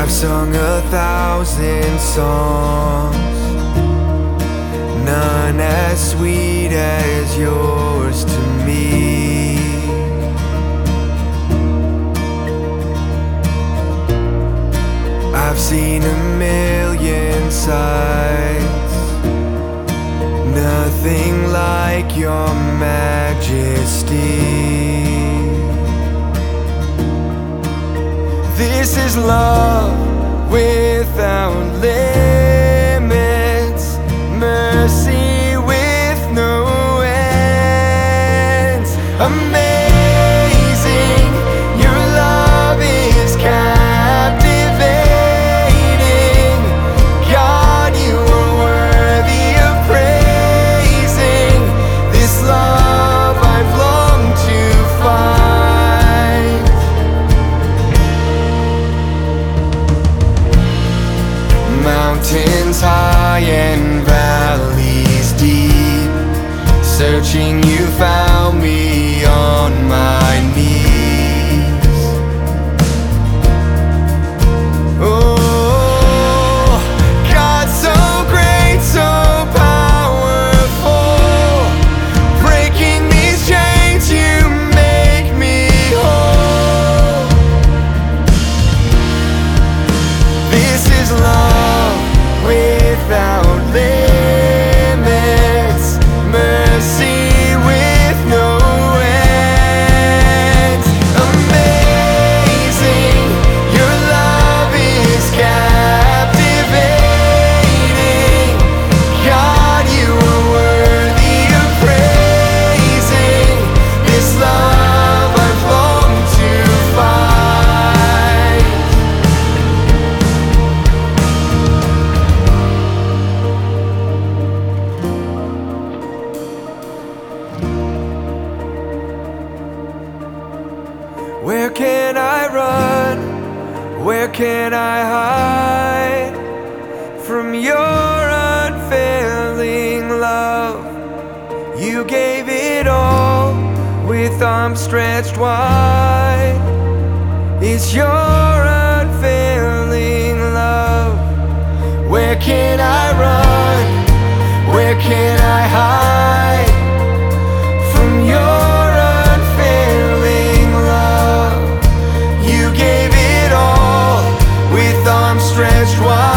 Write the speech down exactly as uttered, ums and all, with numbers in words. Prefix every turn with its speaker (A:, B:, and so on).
A: I've sung a thousand songs, none as sweet as yours to me. I've seen a million sights, nothing like your majesty. This is love without limits, mercy with no ends. Amazing, your love is captivating. God, you are worthy of praising. This love I've longed to find. Mountains high and valleys deep, searching you found me on my knees. Oh, God, so great, so powerful, breaking these chains, you make me whole. This is love without limits, mercy with no ends. Amazing, your love is captivating. God, you are worthy of praising. This love I've longed to find. Where can I run? Where can I hide from your unfailing love? You gave it all with arms stretched wide. It's your unfailing love. Where can I run? Where can I hide from your unfailing love? You gave it all with arms stretched wide.